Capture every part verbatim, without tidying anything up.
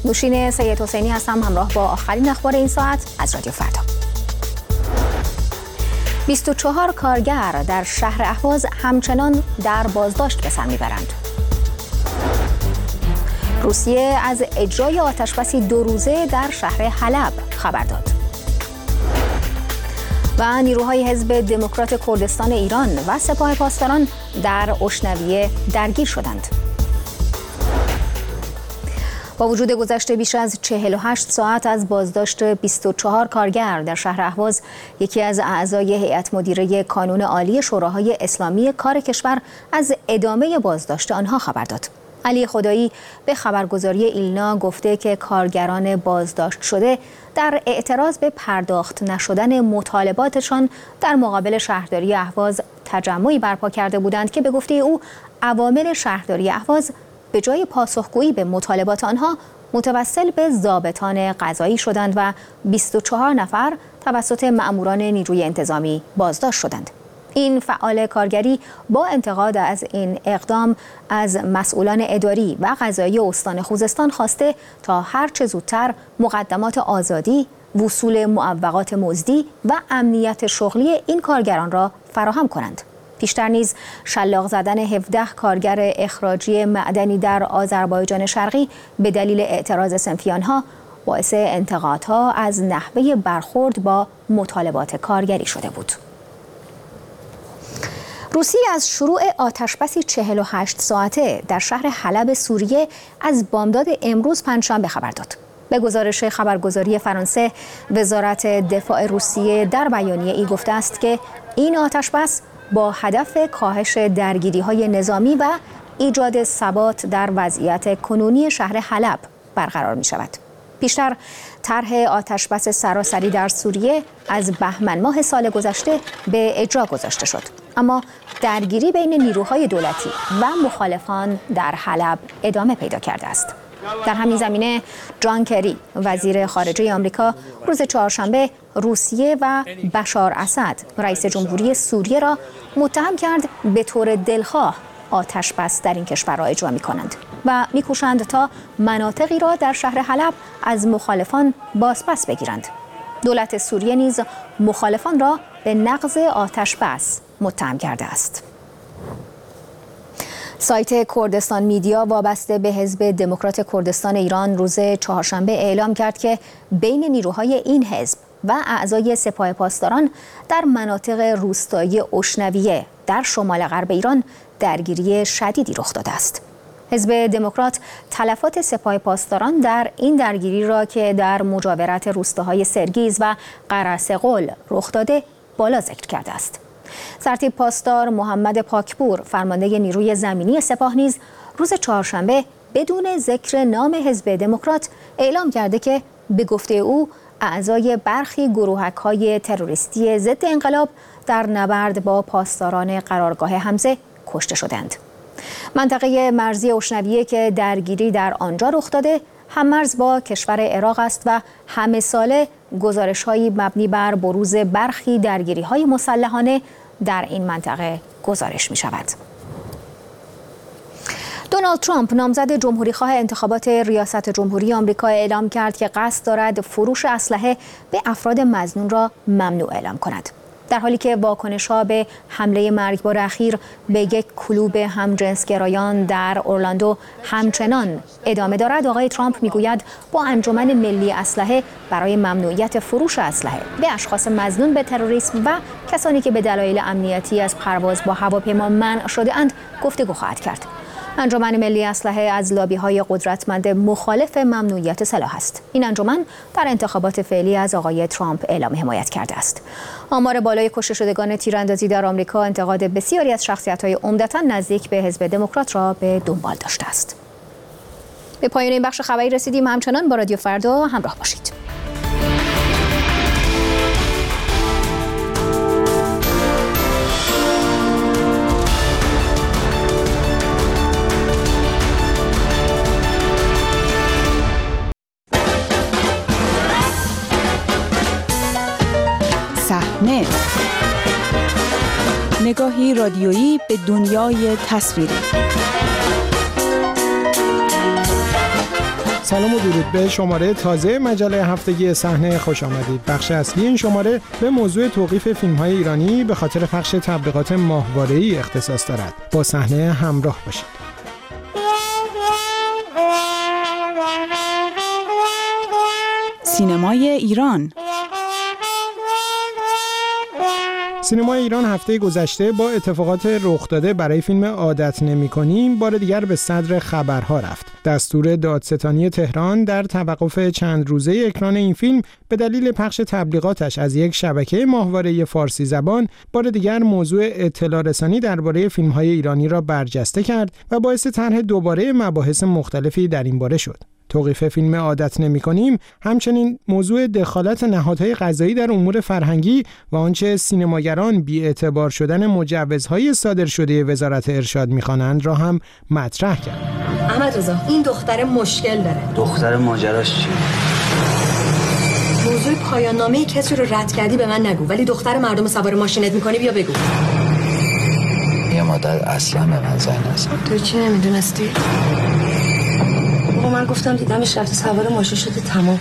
نوشین سید حسینی هستم، همراه با آخرین اخبار این ساعت از رادیو فردا. بیست و چهار کارگر در شهر اهواز همچنان در بازداشت به سر میبرند. روسیه از اجرای آتشبسی دو روزه در شهر حلب خبر داد. و نیروهای حزب دموکرات کردستان ایران و سپاه پاسداران در اشنویه درگیر شدند. با وجود گذشت بیش از چهل و هشت ساعت از بازداشت بیست و چهار کارگر در شهر اهواز، یکی از اعضای هیئت مدیره کانون عالی شوراهای اسلامی کار کشور از ادامه بازداشت آنها خبر داد. علی خدایی به خبرگزاری ایلنا گفته که کارگران بازداشت شده در اعتراض به پرداخت نشدن مطالباتشان در مقابل شهرداری اهواز تجمعی برپا کرده بودند که به گفته او عوامل شهرداری اهواز به جای پاسخگویی به مطالبات آنها متوسل به ضابطان قضایی شدند و بیست و چهار نفر توسط مأموران نیروی انتظامی بازداشت شدند. این فعال کارگری با انتقاد از این اقدام از مسئولان اداری و قضایی استان خوزستان خواسته تا هر چه زودتر مقدمات آزادی، وصول معوقات مزدی و امنیت شغلی این کارگران را فراهم کنند. پیشتر نیز شلاق زدن هفده کارگر اخراجی معدنی در آذربایجان شرقی به دلیل اعتراض صنفی آنها باعث انتقادها از نحوه برخورد با مطالبات کارگری شده بود. روسیه از شروع آتشبسی چهل و هشت ساعته در شهر حلب سوریه از بامداد امروز پنجشنبه خبر داد. به گزارش خبرگزاری فرانسه، وزارت دفاع روسیه در بیانیه ای گفته است که این آتشبس با هدف کاهش درگیری‌های نظامی و ایجاد ثبات در وضعیت کنونی شهر حلب برقرار می‌شود. پیشتر طرح آتشبس سراسری در سوریه از بهمن ماه سال گذشته به اجرا گذاشته شد، اما درگیری بین نیروهای دولتی و مخالفان در حلب ادامه پیدا کرده است. در همین زمینه جان کری وزیر خارجه آمریکا روز چهارشنبه روسیه و بشار اسد رئیس جمهوری سوریه را متهم کرد به طور دلخواه آتش بس در این کشور را اجرا می کنند و می کوشند تا مناطقی را در شهر حلب از مخالفان بازپس بگیرند. دولت سوریه نیز مخالفان را به نقض آتش بس متهم کرده است. سایت کردستان میدیا وابسته به حزب دموکرات کردستان ایران روز چهارشنبه اعلام کرد که بین نیروهای این حزب و اعضای سپاه پاسداران در مناطق روستایی اشنویه در شمال غرب ایران درگیری شدیدی رخ داده است. حزب دموکرات تلفات سپاه پاسداران در این درگیری را که در مجاورت روستاهای سرگیز و قرصه‌قل رخ داده بالا ذکر کرده است. سرتیپ پاسدار محمد پاکپور فرمانده نیروی زمینی سپاه نیز روز چهارشنبه بدون ذکر نام حزب دموکرات اعلام کرده که به گفته او اعضای برخی گروهک‌های تروریستی ضد انقلاب در نبرد با پاسداران قرارگاه حمزه کشته شدند. منطقه مرزی اشنویه که درگیری در آنجا رخ داده هم‌مرز با کشور عراق است و همه ساله گزارش‌هایی مبنی بر بروز برخی درگیری‌های مسلحانه در این منطقه گزارش می‌شود. دونالد ترامپ نامزد جمهوری‌خواه انتخابات ریاست جمهوری آمریکا اعلام کرد که قصد دارد فروش اسلحه به افراد مظنون را ممنوع اعلام کند. در حالی که واکنش‌ها به حمله مرگبار اخیر به یک کلوب همجنسگرایان در اورلاندو همچنان ادامه دارد، آقای ترامپ میگوید با انجمن ملی اسلحه برای ممنوعیت فروش اسلحه به اشخاص مظنون به تروریسم و کسانی که به دلایل امنیتی از پرواز با هواپیما منع شده‌اند گفتگو خواهد کرد. انجمن ملی اسلحه از لابی‌های قدرتمند مخالف ممنوعیت سلاح است. این انجمن در انتخابات فعلی از آقای ترامپ اعلام حمایت کرده است. آمار بالای کشته شدگان تیراندازی در آمریکا انتقاد بسیاری از شخصیت‌های عمدتاً نزدیک به حزب دموکرات را به دنبال داشته است. به پایان این بخش خبری رسیدیم. همچنان با رادیو فردا همراه باشید. صحنه، نگاهی رادیویی به دنیای تصویری. سلام و درود به شماره تازه مجله هفتگی صحنه خوش آمدید. بخش اصلی این شماره به موضوع توقیف فیلم‌های ایرانی به خاطر پخش تبلیغات ماهواره‌ای اختصاص دارد. با صحنه همراه باشید. سینمای ایران. سینمای ایران هفته گذشته با اتفاقات رخ داده برای فیلم عادت نمی‌کنیم بار دیگر به صدر خبرها رفت. دستور دادستانی تهران در توقف چند روزه اکران این فیلم به دلیل پخش تبلیغاتش از یک شبکه ماهواره‌ای فارسی زبان بار دیگر موضوع اطلاع رسانی درباره فیلم‌های ایرانی را برجسته کرد و باعث طرح دوباره مباحث مختلفی در این باره شد. توقیف فیلم عادت نمی‌کنیم همچنین موضوع دخالت نهادهای قضایی در امور فرهنگی و آنچه سینماگران بی‌اعتبار شدن مجوزهای صادر شده وزارت ارشاد می‌خوانند را هم مطرح کرد. احمد رضا، این دختر مشکل داره. دختر ماجراش چیه؟ موضوع پایان نامه کسی رو رد کردی به من نگو، ولی دختر مردم سوار ماشینت می‌کنی بیا بگو. یه مادر اصلا به من زن نزن. تو چی نمیدونستی؟ من گفتم دیدمش رفته سوار ماشین شده تمام.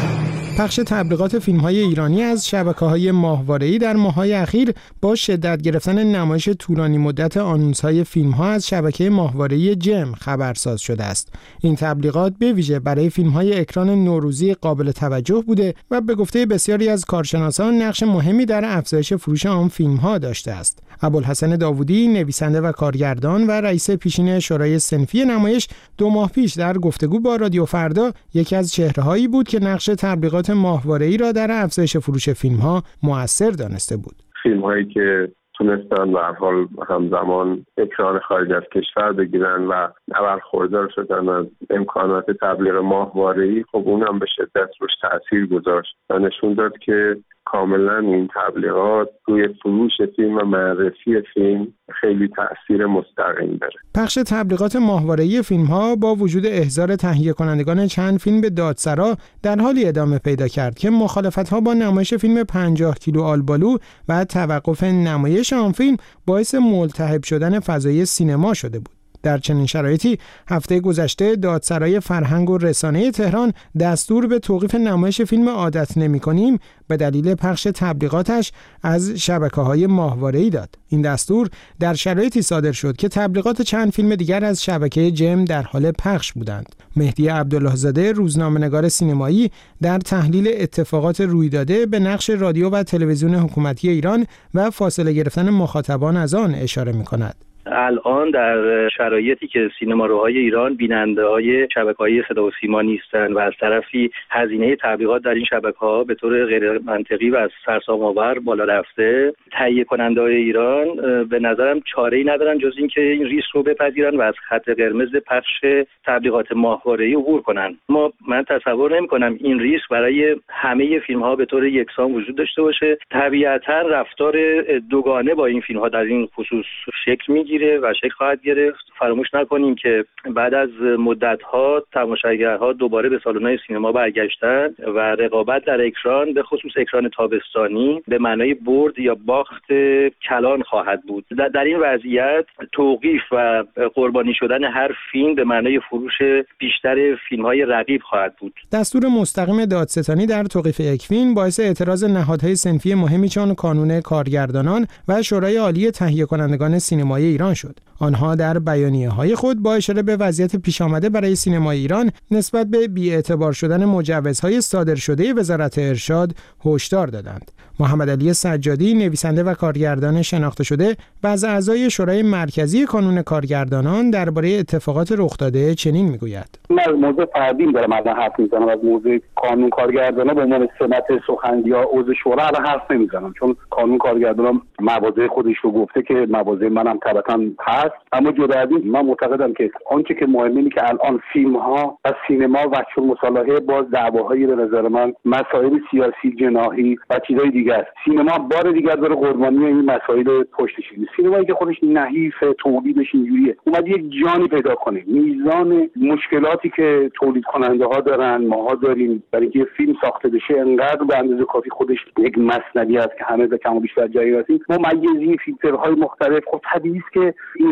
پخش تبلیغات فیلم‌های ایرانی از شبکه‌های ماهواره‌ای در ماه‌های اخیر با شدت گرفتن نمایش طولانی مدت آنونس‌های فیلم‌ها از شبکه ماهواره‌ای جم خبرساز شده است. این تبلیغات به ویژه برای فیلم‌های اکران نوروزی قابل توجه بوده و به گفته بسیاری از کارشناسان نقش مهمی در افزایش فروش آن فیلم‌ها داشته است. ابوالحسن داوودی، نویسنده و کارگردان و رئیس پیشین شورای صنفی نمایش، دو ماه پیش در گفتگو با رادیو فردا یکی از چهره‌هایی بود که نقش تبلیغات ماهواره‌ای را در افزایش فروش فیلم‌ها مؤثر دانسته بود. فیلم‌هایی که تونستن به هر حال همزمان اکران خارج از کشور بگیرن و برخوردار شدن از امکانات تبلیغ ماهواره‌ای، خب اونم به شدت روش تأثیر گذاشت و نشون داد که کاملا این تبلیغات روی فروش فیلم و معرفی فیلم خیلی تأثیر مستقیم داره. پخش تبلیغات ماهواره‌ای فیلم‌ها با وجود احضار تهیه کنندگان چند فیلم به دادسرا در حالی ادامه پیدا کرد که مخالفت‌ها با نمایش فیلم پنجاه کیلو آلبالو و توقف نمایش آن فیلم باعث ملتهب شدن فضای سینما شده بود. در چنین شرایطی هفته گذشته دادسرای فرهنگ و رسانه تهران دستور به توقیف نمایش فیلم عادت نمی‌کنیم به دلیل پخش تبلیغاتش از شبکه‌های ماهواره‌ای داد. این دستور در شرایطی صادر شد که تبلیغات چند فیلم دیگر از شبکه جم در حال پخش بودند. مهدی عبدالله زاده، روزنامه‌نگار سینمایی، در تحلیل اتفاقات رویداده به نقش رادیو و تلویزیون حکومتی ایران و فاصله گرفتن مخاطبان از آن اشاره می‌کند. الان در شرایطی که سینماروهای ایران بیننده‌های شبکه‌های صدا و سیما نیستن و از طرفی هزینه تبلیغات در این شبکه‌ها به طور غیر منطقی و از سرسام‌آور بالا رفته، تهیه کننده‌های ایران به نظرم چاره‌ای ندارن جز اینکه این ریسک رو بپذیرن و از خط قرمز پخش تبلیغات ماهواره‌ای عبور کنن. ما من تصور نمی‌کنم این ریسک برای همه فیلم‌ها به طور یکسان وجود داشته باشه. طبیعتاً رفتار دوگانه با این فیلم‌ها در این خصوص شکل می‌گیره و شکل خواهد گرفت. فراموش نکنیم که بعد از مدت‌ها تماشاگرها دوباره به سالن‌های سینما برگشتند و رقابت در اکران به خصوص اکران تابستانی به معنای برد یا باخت کلان خواهد بود. در این وضعیت توقیف و قربانی شدن هر فیلم به معنای فروش بیشتر فیلم‌های رقیب خواهد بود. دستور مستقیم دادستانی در توقیف یک فیلم باعث اعتراض نهادهای صنفی مهمی چون کانون کارگردانان و شورای عالی تهیه کنندگان سینمایی ایران شد. آنها در بیانیه‌های خود با اشاره به وضعیت پیش آمده برای سینمای ایران نسبت به بی‌اعتبار شدن مجوزهای صادر شده وزارت ارشاد هشدار دادند. محمد علی سجادی، نویسنده و کارگردان شناخته شده و از اعضای شورای مرکزی کانون کارگردانان درباره اتفاقات رخ داده چنین میگوید: من از موضوع فردی دارم الان حرف میزنم، از موضوع کانون کارگردانان به عنوان سمت سخن یا عضو شورا الان حرف نمیزنم، چون کانون کارگردانان مواضع خودش رو گفته که مواضع منم طبعا هست. اما جدا از این من معتقدم که آنچه که مهمه اینه که الان فیلم ها و سینما و چون مصالحه باز دعواهای به نظر من مسائل سیاسی جناحی و چیزای دیگه است. سینما بار دیگه داره قربانی این مسائل پشتش. سینمایی که خودش نحیف تولیدش اینجوریه اومد یک جانی پیدا کنه. میزان مشکلاتی که تولید کننده ها دارن ماها داریم برای اینکه فیلم ساخته بشه انقدر به اندازه کافی خودش یک مسئله است که همه به کم و بیش در جایی هستیم. ممیزی فیلترهای مختلف، خب طبیعیه که اینها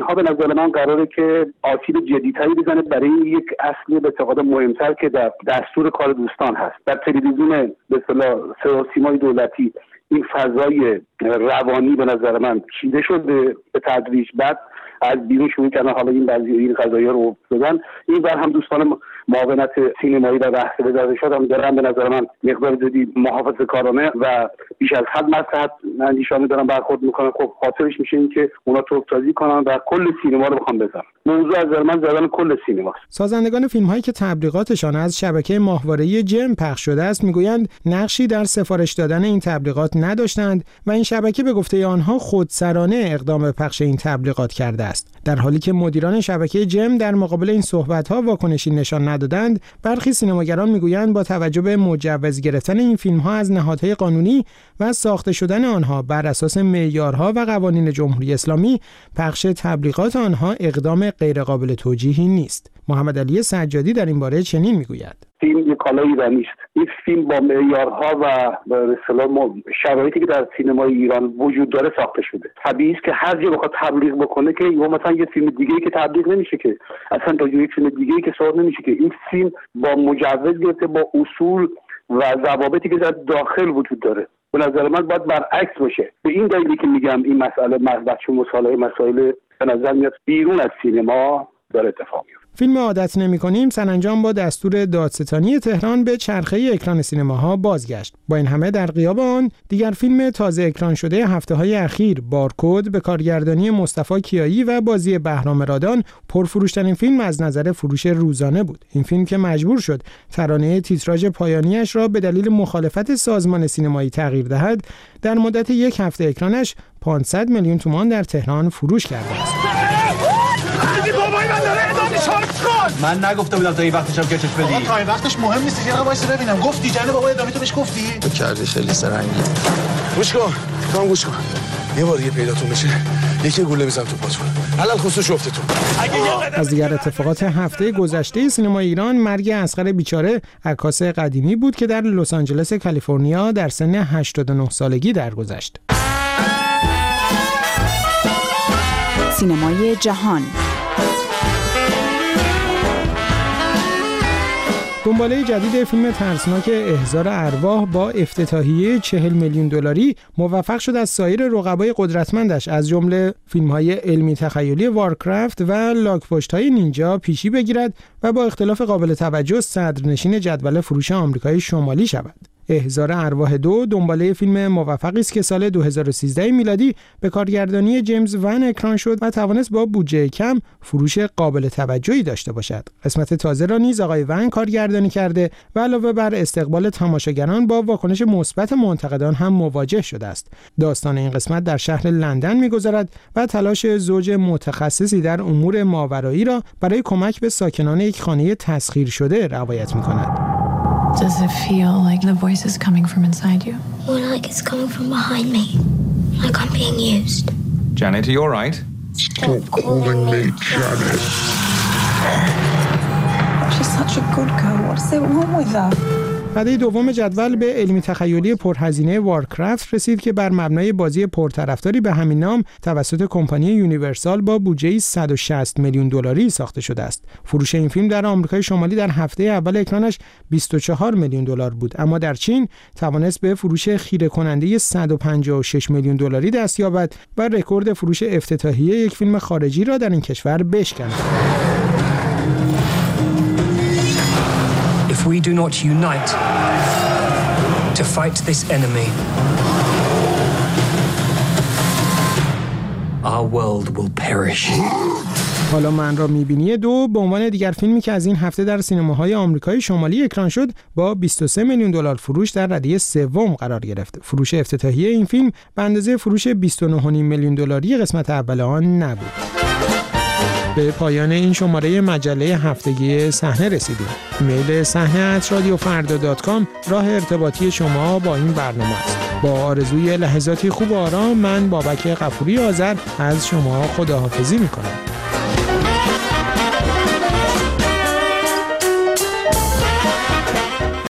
اینها به نظر من قراره که آسیب جدی‌تری بزنه برای یک اصل به اعتقاد مهمتر که در دستور کار دوستان هست. در تلویزیون به اصطلاح صدا و سیمای دولتی این فضای روانی به نظر من چیده شده به تدریج، بعد از بیرون شروع کردن حالا این بعضی این قضایا رو دادن. این بر هم دوستان معاونت سینمایی و بحث وزارتشات هم دارن به نظر من مقدار زیادی محافظه‌کارانه و بیش از حد مصلحت اندیشانه دارن برخورد میکنن. خب خاطرش میشه این که اونا توپ‌تازی کنن و کل سینما رو بخوام بزنن. موضوع از نظر من زدن کل سینماست. سازندگان فیلم‌هایی که تبلیغاتشان از شبکه ماهواره‌ای جم پخش شده است میگویند نقشی در سفارش دادن این تبلیغات نداشتند و این شبکه به گفته آنها خودسرانه اقدام به پخش این تبلیغات کرده است. در حالی که مدیران شبکه جم در مقابل این صحبت‌ها واکنشی نشان ندادند، برخی سینماگران میگویند با توجه به مجوز گرفتن این فیلم‌ها از نهادهای قانونی و ساخته شدن آنها بر اساس معیارها و قوانین جمهوری اسلامی، پخش تبلیغات آنها اقدام غیرقابل توجیهی نیست. محمد علی سجادی در این باره چنین میگوید: فیلم یک کالای ایرانی است. این فیلم با معیارها و به اصطلاح شرایطی که در سینمای ایران وجود داره ساخته شده. طبیعی است که هر جا بخواد تبلیغ بکنه که یا مثلا یه فیلم دیگه‌ای که تبلیغ نمیشه که اصلا تا یک فیلم دیگه‌ای که صادر نمیشه که این فیلم با مجوز گرفته، با اصول و ضوابطی که در داخل وجود داره. به نظر من باید برعکس باشه. به این دلیلی که میگم این مسئله بچه مصالحه مسائل به نظر میاد بیرون از سینما داره اتفاق میفته. فیلم عادت نمی‌کنیم سرانجام با دستور دادستانی تهران به چرخه اکران سینماها بازگشت. با این همه در غیاب آن دیگر فیلم تازه اکران شده هفته‌های اخیر بارکد به کارگردانی مصطفی کیایی و بازی بهرام رادان پرفروش‌ترین فیلم از نظر فروش روزانه بود. این فیلم که مجبور شد ترانه تیتراژ پایانیش را به دلیل مخالفت سازمان سینمایی تغییر دهد، در مدت یک هفته اکرانش پانصد میلیون تومان در تهران فروش کرده است. من نگفته بودم تا این وقتشم کشش بدی. آقا تا این وقتش مهم نیست. یه وایس ببینم. گفتی جناب بابا ادامه تو بهش گفتی؟ تو کردی خیلی سرنگی. گوش کن. کام گوش کن. یه بار دیگه پیداتون بشه یکی گوله میزنم تو پاتون. علل خصوص افتتون. از دیگر اتفاقات هفته گذشته سینما ایران مرگ اصغر بیچاره عکاس قدیمی بود که در لس آنجلس کالیفرنیا در سن هشتاد و نه سالگی درگذشت. سینمای جهان. دنباله جدید فیلم ترسناک احضار ارواح با افتتاحیه چهل میلیون دلاری موفق شد از سایر رقبای قدرتمندش از جمله فیلم‌های علمی تخیلی وارکرافت و لاک‌پشت‌های نینجا پیشی بگیرد و با اختلاف قابل توجه صدرنشین جدول فروش آمریکای شمالی شود. احضار ارواح دو دنباله فیلم موفقی است که سال دو هزار و سیزده میلادی به کارگردانی جیمز ون اکران شد و توانست با بودجه کم فروش قابل توجهی داشته باشد. قسمت تازه را نیز آقای ون کارگردانی کرده و علاوه بر استقبال تماشاگران با واکنش مثبت منتقدان هم مواجه شده است. داستان این قسمت در شهر لندن می‌گذرد و تلاش زوج متخصصی در امور ماورایی را برای کمک به ساکنان یک خانه تسخیر شده روایت می‌کند. Does it feel like the voice is coming from inside you? More like it's coming from behind me. Like I'm being used. Janet, are you all right? Stop calling me Janet. She's such a good girl. What's it wrong with her? رده دوم جدول به علمی تخیلی پرهزینه وارکرافت رسید که بر مبنای بازی پرطرفداری به همین نام توسط کمپانی یونیورسال با بودجه صد و شصت میلیون دلاری ساخته شده است. فروش این فیلم در آمریکای شمالی در هفته اول اکرانش بیست و چهار میلیون دلار بود، اما در چین توانست به فروش خیره کننده صد و پنجاه و شش میلیون دلاری دست یابد و رکورد فروش افتتاحیه یک فیلم خارجی را در این کشور بشکند. If we do not unite to fight this enemy, our world will perish. حالا من را میبینی دو به عنوان دیگر فیلمی که از این هفته در سینماهای آمریکای شمالی اکران شد با بیست و سه میلیون دلار فروش در رده سوم قرار گرفت. فروش افتتاحیه این فیلم به اندازه فروش بیست و نه و نیم میلیون دلاری قسمت اول آن نبود. به پایان این شماره مجله هفتگی صحنه رسیدیم. ایمیل صحنه ات رادیو فردا دات کام راه ارتباطی شما با این برنامه است. با آرزوی لحظاتی خوب و آرام من بابک غفوری آذر از شما خداحافظی می‌کنم.